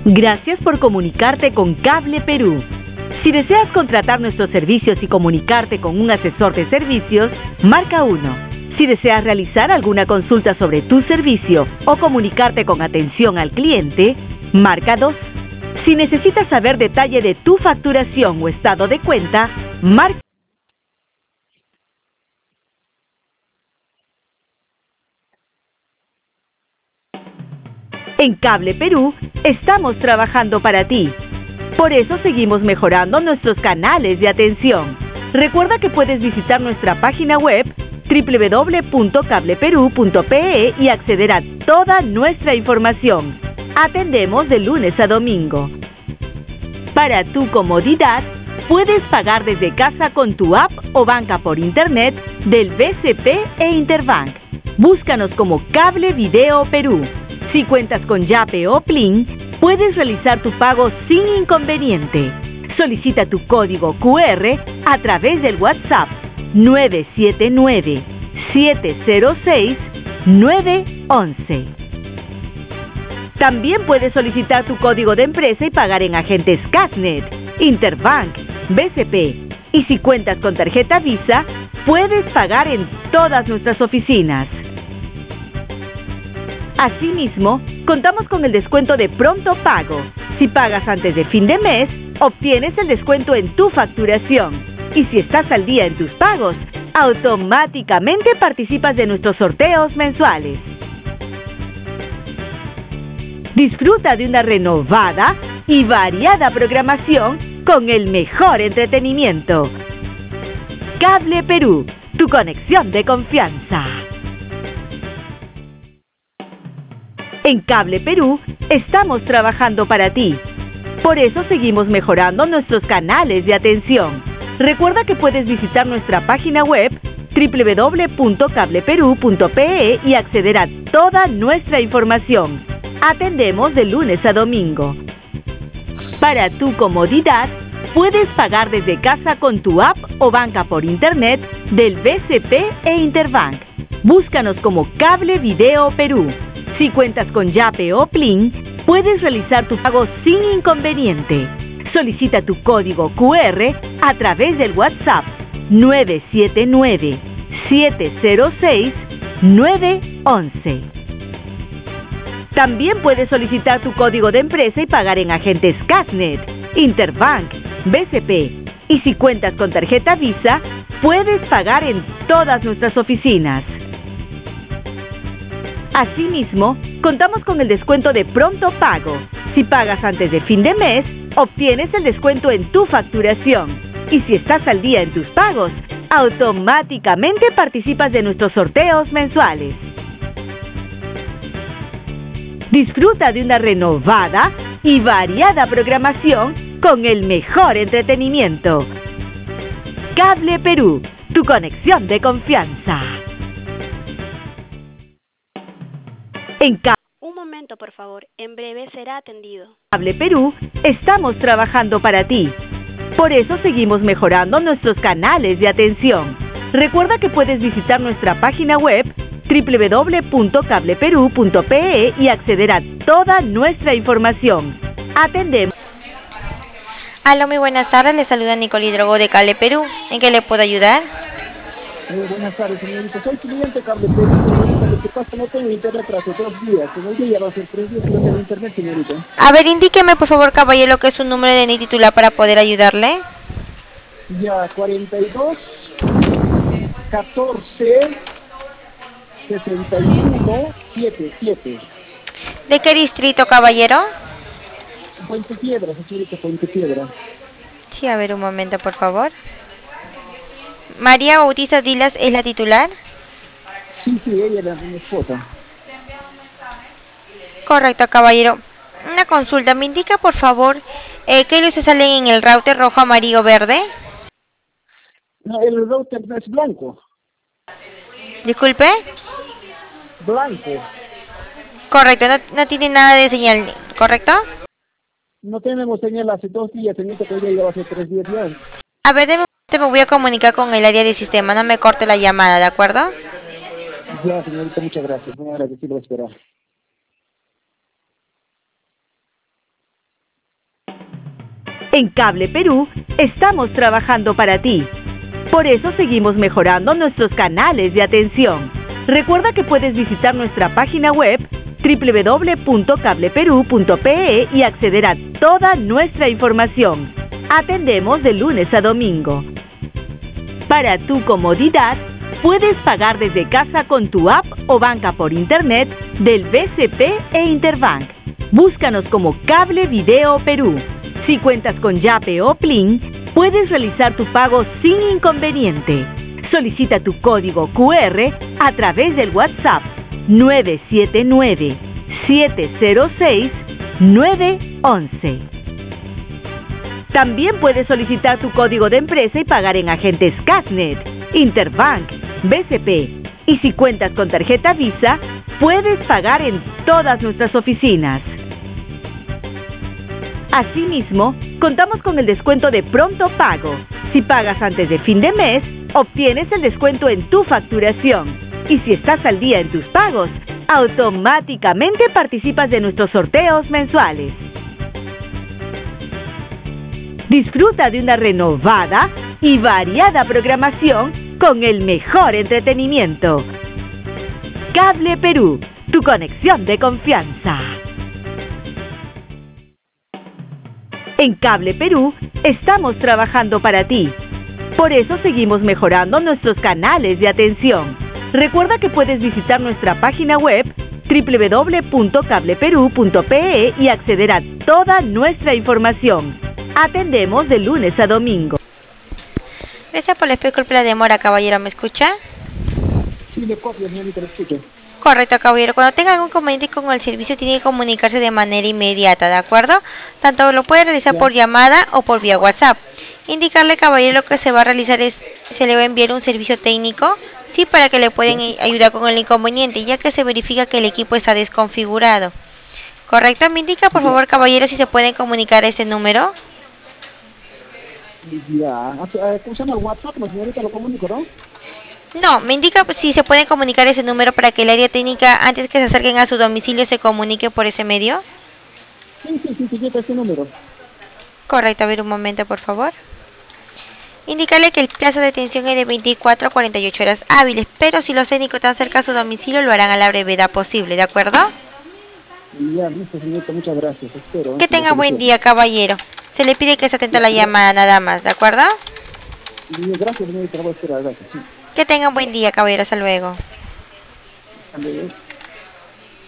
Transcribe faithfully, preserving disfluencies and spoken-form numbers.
Gracias por comunicarte con Cable Perú. Si deseas contratar nuestros servicios y comunicarte con un asesor de servicios, marca uno. Si deseas realizar alguna consulta sobre tu servicio o comunicarte con atención al cliente, marca dos. Si necesitas saber detalle de tu facturación o estado de cuenta, marca. En Cable Perú estamos trabajando para ti. Por eso seguimos mejorando nuestros canales de atención. Recuerda que puedes visitar nuestra página web doble u doble u doble u punto cable perú punto pe e y acceder a toda nuestra información. Atendemos de lunes a domingo. Para tu comodidad, puedes pagar desde casa con tu app o banca por internet del B C P e Interbank. Búscanos como Cable Video Perú. Si cuentas con Yape o Plin, puedes realizar tu pago sin inconveniente. Solicita tu código cu erre a través del WhatsApp nueve siete nueve, siete cero seis, nueve once. También puedes solicitar tu código de empresa y pagar en agentes Casnet, Interbank, B C P. Y si cuentas con tarjeta Visa, puedes pagar en todas nuestras oficinas. Asimismo, contamos con el descuento de pronto pago. Si pagas antes de fin de mes, obtienes el descuento en tu facturación. Y si estás al día en tus pagos, automáticamente participas de nuestros sorteos mensuales. Disfruta de una renovada y variada programación con el mejor entretenimiento. Cable Perú, tu conexión de confianza. En Cable Perú estamos trabajando para ti. Por eso seguimos mejorando nuestros canales de atención. Recuerda que puedes visitar nuestra página web doble u doble u doble u punto cable perú punto pe e y acceder a toda nuestra información. Atendemos de lunes a domingo. Para tu comodidad, puedes pagar desde casa con tu app o banca por internet del B C P e Interbank. Búscanos como Cable Video Perú. Si cuentas con Yape o Plin, puedes realizar tu pago sin inconveniente. Solicita tu código cu erre a través del WhatsApp nueve siete nueve, siete cero seis, nueve once. También puedes solicitar tu código de empresa y pagar en agentes Casnet, Interbank, B C P. Y si cuentas con tarjeta Visa, puedes pagar en todas nuestras oficinas. Asimismo, contamos con el descuento de pronto pago. Si pagas antes de fin de mes, obtienes el descuento en tu facturación. Y si estás al día en tus pagos, automáticamente participas de nuestros sorteos mensuales. Disfruta de una renovada y variada programación con el mejor entretenimiento. Cable Perú, tu conexión de confianza. En Cable Un momento, por favor. En breve será atendido. Cable Perú estamos trabajando para ti. Por eso seguimos mejorando nuestros canales de atención. Recuerda que puedes visitar nuestra página web doble u doble u doble u punto cable perú punto pe e y acceder a toda nuestra información. Atendemos. Aló, muy buenas tardes. Le saluda Nicole Hidrogo de Cable Perú. ¿En qué le puedo ayudar? Eh, buenas tardes, señorita. Soy cliente de Cable Perú, señorita. Lo que pasa es que no tengo internet tras dos días. En el día va a ser tres días que no tengo internet, señorita. A ver, indíqueme, por favor, caballero, lo que es su número de N I titular para poder ayudarle. Ya, cuarenta y dos, catorce, sesenta y uno, setenta y siete. ¿De qué distrito, caballero? Puente Piedra, señorita, Puente Piedra. Sí, a ver, un momento, por favor. María Bautista Dilas es la titular. Sí, sí, ella es mi esposa. Correcto, caballero. Una consulta, ¿me indica, por favor, eh, qué luces salen en el router rojo, amarillo, verde? No, el router es blanco. Disculpe. Blanco. Correcto, no, no tiene nada de señal, ¿correcto? No tenemos señal hace dos días, señorita, que ella ya va a ser tres días ya. A ver, de momento me voy a comunicar con el área de sistema, no me corte la llamada, ¿de acuerdo? Ya, señorita, muchas gracias. Muy agradecido, esperar. En Cable Perú estamos trabajando para ti. Por eso seguimos mejorando nuestros canales de atención. Recuerda que puedes visitar nuestra página web doble u doble u doble u punto cable perú punto pe e y acceder a toda nuestra información. Atendemos de lunes a domingo. Para tu comodidad, puedes pagar desde casa con tu app o banca por internet del B C P e Interbank. Búscanos como Cable Video Perú. Si cuentas con Yape o Plin, puedes realizar tu pago sin inconveniente. Solicita tu código cu erre a través del WhatsApp nueve siete nueve, siete cero seis, nueve once. También puedes solicitar tu código de empresa y pagar en agentes Casnet, Interbank, B C P. Y si cuentas con tarjeta Visa, puedes pagar en todas nuestras oficinas. Asimismo, contamos con el descuento de pronto pago. Si pagas antes de fin de mes, obtienes el descuento en tu facturación. Y si estás al día en tus pagos, automáticamente participas de nuestros sorteos mensuales. Disfruta de una renovada y variada programación con el mejor entretenimiento. Cable Perú, tu conexión de confianza. En Cable Perú estamos trabajando para ti. Por eso seguimos mejorando nuestros canales de atención. Recuerda que puedes visitar nuestra página web doble u doble u doble u punto cable perú punto pe e y acceder a toda nuestra información. Atendemos de lunes a domingo. Gracias por la disculpa por la demora, caballero. ¿Me escucha? Sí, le copio, señorita, lo escucho. Correcto, caballero. Cuando tenga algún inconveniente con el servicio, tiene que comunicarse de manera inmediata, ¿de acuerdo? Tanto lo puede realizar Ya. por llamada o por vía WhatsApp. Indicarle, caballero, que se va a realizar es, se le va a enviar un servicio técnico, sí, para que le pueden ayudar con el inconveniente, ya que se verifica que el equipo está desconfigurado. Correcto, me indica, por favor, caballero, si se pueden comunicar a ese número. Ya, ah, ¿cómo se llama el WhatsApp? No, señorita, lo comunico, ¿no? No, me indica si se pueden comunicar a ese número para que el área técnica, antes que se acerquen a su domicilio, se comunique por ese medio. Sí, sí, sí, sí, llega ese número. Correcto, a ver un momento, por favor. Indicarle que el plazo de atención es de veinticuatro a cuarenta y ocho horas hábiles, pero si los técnicos están cerca a su domicilio, lo harán a la brevedad posible, ¿de acuerdo? Ya, listo, señorita, muchas gracias, espero. Que tenga buen día, caballero. Se le pide que se atente a la llamada nada más, ¿de acuerdo? Gracias, señorita, lo voy a esperar, gracias. Sí. Que tenga buen día, caballero. Hasta luego. Hasta luego.